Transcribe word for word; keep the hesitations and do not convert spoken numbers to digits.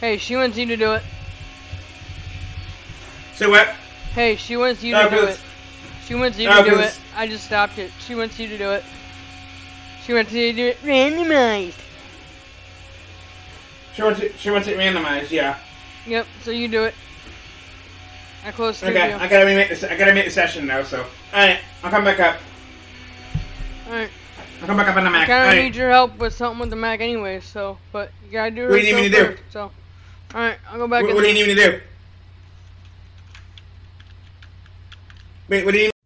Hey, she wants you to do it. Say what? Hey, she wants you Oh, to do good. it. She wants you Oh, to do good. it. I just stopped it. She wants you to do it. She wants you to do it randomized. She wants it. She wants it randomized. Yeah. Yep, so you do it. I close Okay. studio. I gotta remake this. I gotta make the session now. So. All right. I'll come back up. Alright. I'll come back up on the I Mac. kinda All right. need your help with something with the Mac anyway, so, but you gotta do it What do you need me to do? first, so. Alright, I'll go back What, in what do you there. need me to do? Wait. What do you need